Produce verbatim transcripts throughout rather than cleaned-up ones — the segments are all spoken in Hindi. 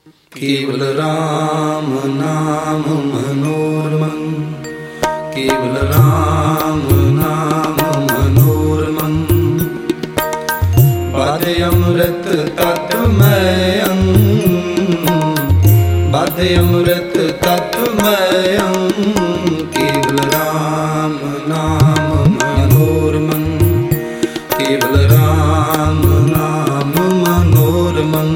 केवल राम नाम मनोरमं, केवल राम नाम मनोरमं। बाधे अमृत तत्वमयं, बाधे अमृत तत्वमयं। केवल राम नाम मनोरमं, केवल राम नाम मनोरमं।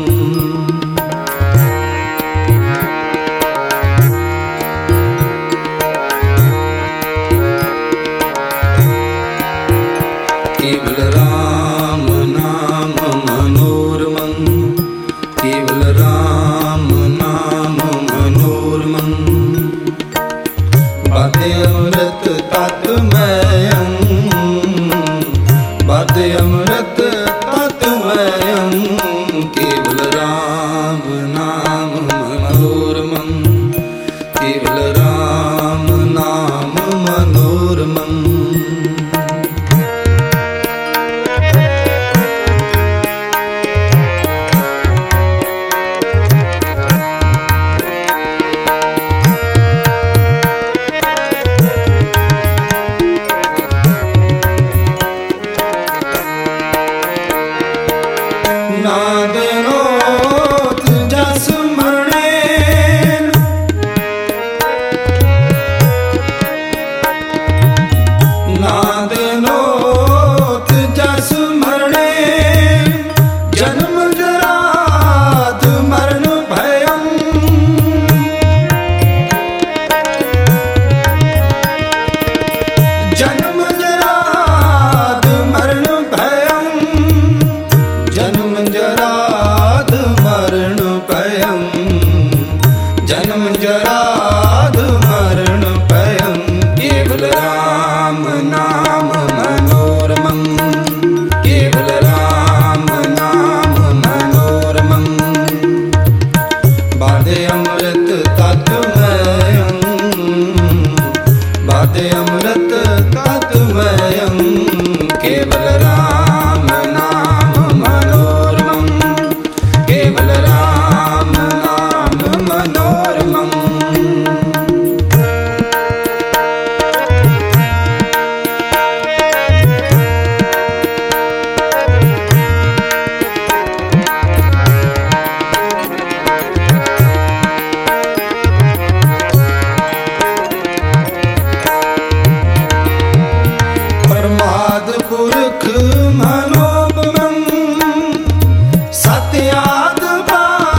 केवल राम नाम मनोरमं, केवल राम नाम मनोरमं। बाधे अमृत तत्वमयं, बाधे अमृत तत्वमयं। केवल राम नाम मनोरमं, केवल राम नाम मनोरमं। नाद नोत जस मरणेन, नाद नोत जस मरणेन। जन्म जरात मरण भयं, जन्म जरात मरण भयं। जन्म जराद मरण भयं, जन्म जराद मरण भयं। केवल राम नाम मनोरमं, केवल राम नाम मनोरमं। बाधे अमृत तत्वमयं, बाधे अमृत तत्वमयं। केवल राम नाम मनोरमं, केवल राम नाम मनोरमं। प्रमाद पुरख मनोबमं, सत्याद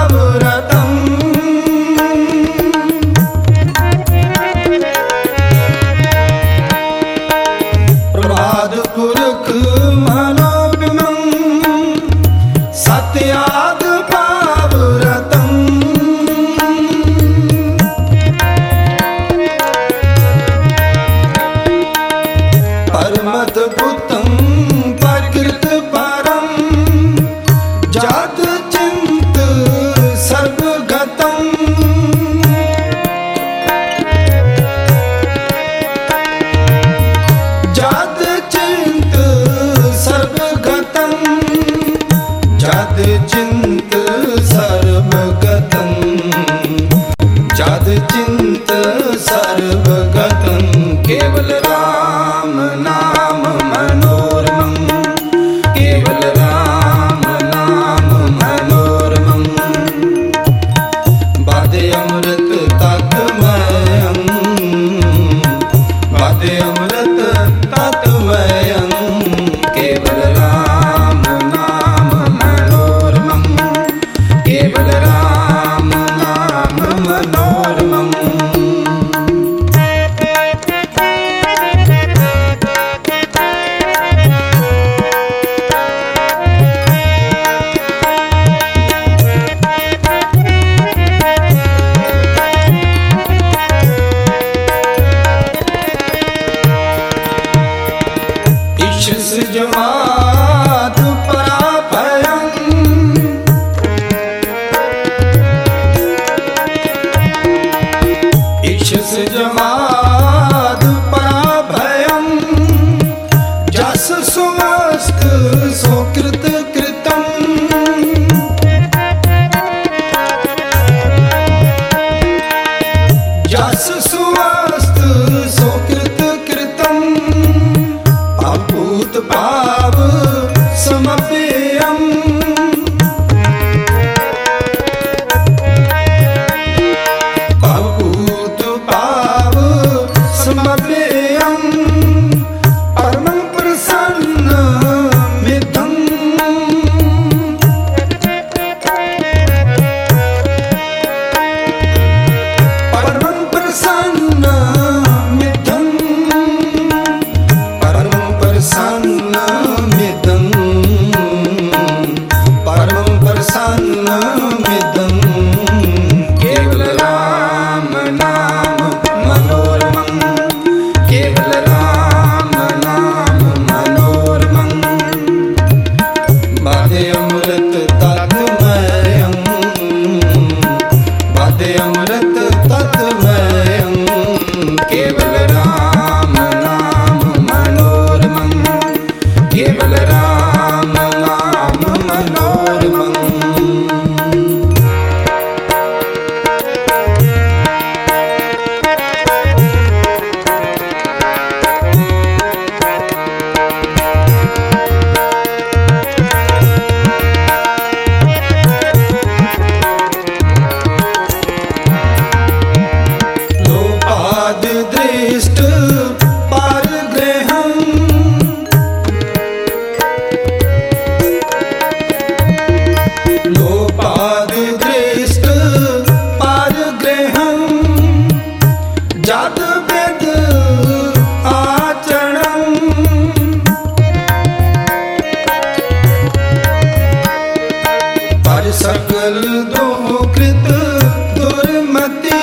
कृत दुर्मति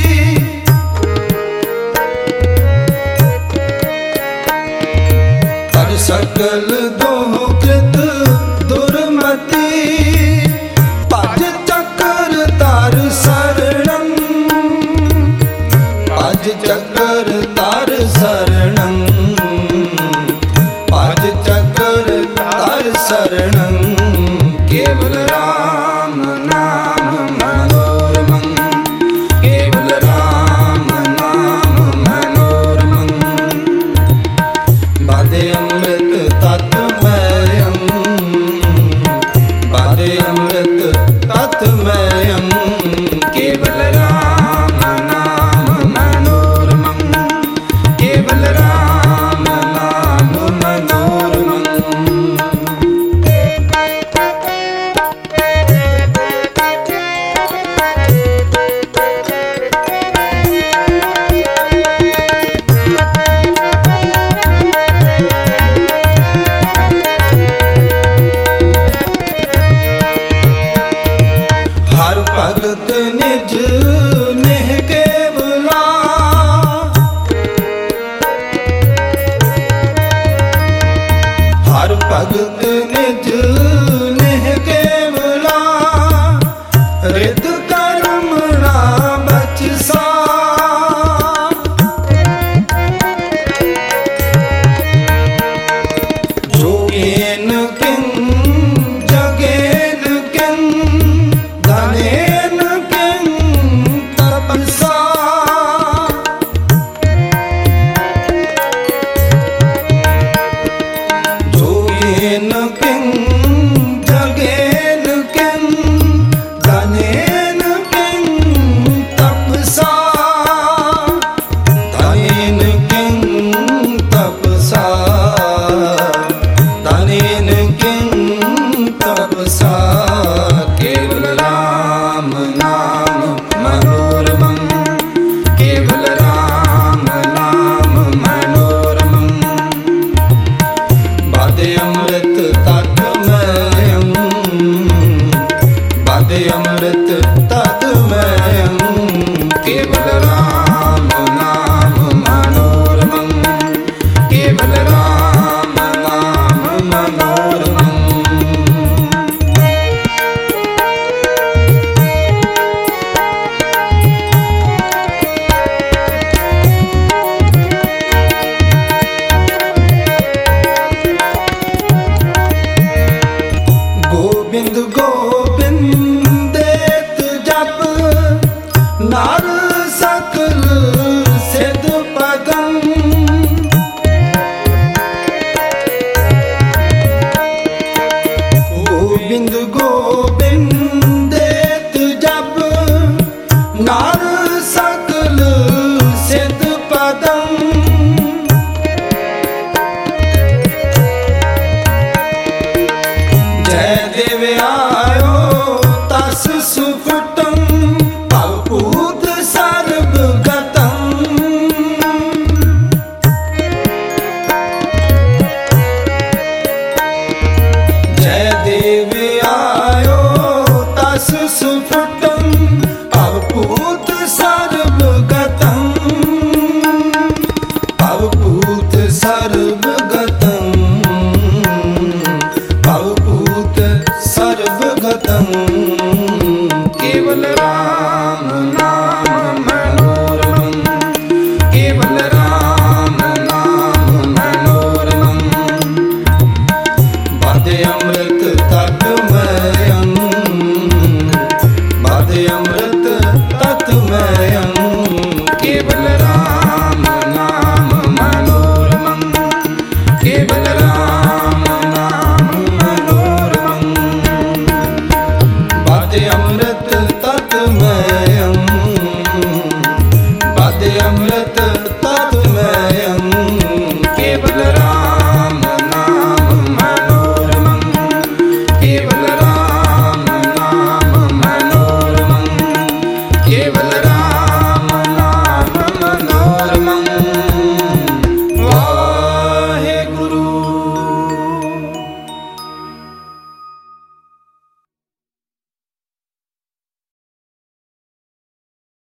पर सकल दोह कृत दुर्मति पज चक्र तार शरणं पज चक्र तार शरणं पज चक्र तार शरणं केवल राम नाम मनोरमं केवल राम नाम मनोरमं बाधे अमृत तत्मयं बाधे अमृत तत्मयं केवल राम नाम मनोरमं केवल राम नाम मनोरमं हर भगत निज नेह केवला हर भगत निज नेह केवला रित कर्म ना बचसा जोगेन किं जगेन किं धनेन किं तपसा जोगेन किं जगेन किं धनेन किं तपसा धनेन किं तपसा धनेन किं तपसा केवल राम नाम मनोरमं केवल राम नाम मनोरमं बाधे अमृत तत्मयं बाधे अमृत तत्मयं केवल राम नाम मनोरमं केवल राम नाम मनोरमं गोविंद गोविंदेत जप नार सकल सिद्ध पदं गोविंद गोविंदेत जप नार सकल सिद्ध पदं जय देव आयो तस सुफुटं भवभूत सर्वगतं जय देव आयो तस सुफुटं भवभूत सर्वगतं भवभूत सर्वगतं भवभूत सर्वगतं केवल राम नाम